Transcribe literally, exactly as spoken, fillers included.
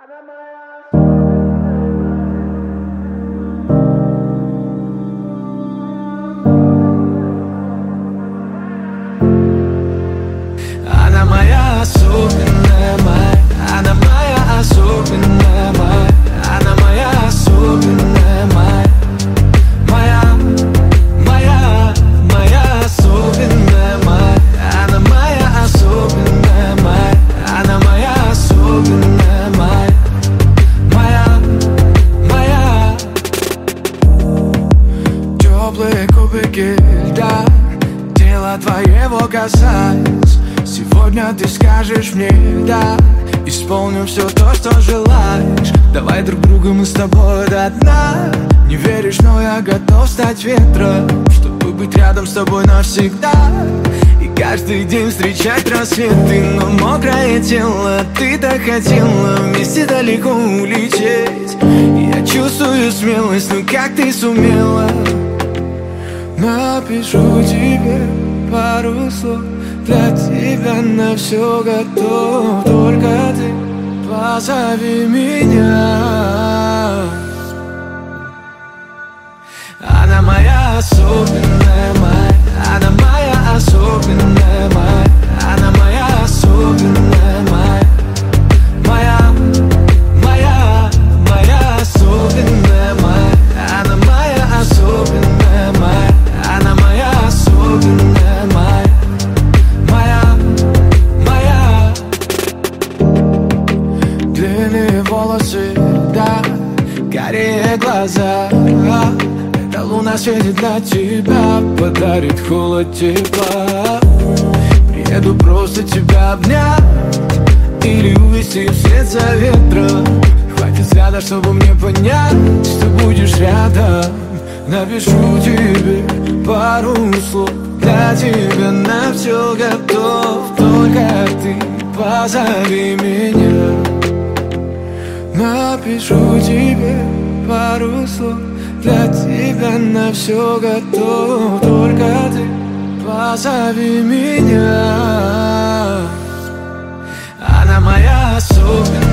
Она моя особенная, моя, она моя особенная, моя, она моя особенная, моя, моя, моя, моя особенная, моя, она моя особенная, моя, она моя особенная, моя, моя, моя. Теплые кубики льда тело твоего касаясь, сегодня ты скажешь мне да, исполню все то, что желаешь. Давай друг друга мы с тобой до дна. Не веришь, но я готов стать ветром, чтобы быть рядом с тобой навсегда. И каждый день встречать рассветы, но мокрое тело ты так хотела вместе далеко улететь. И я чувствую смелость, ну как ты сумела. Напишу тебе пару слов, для тебя на все готов. Только ты позови меня. Она моя особенная, моя, она моя особенная, моя, она моя особенная, моя, моя, моя, моя особенная, моя, она моя особенная, моя, она моя особенная, моя, моя, моя. Длинные волосы, да, карие глаза. Эта луна светит для тебя, подарит холод тепла. Приеду просто тебя обнять или увести вслед за ветром. Хватит взгляда, чтобы мне понять, что будешь рядом. Напишу тебе пару слов, для тебя на все готов. Только ты позови меня. Напишу тебе пару слов, для тебя на все готов. Только ты позови меня. Она моя особенная.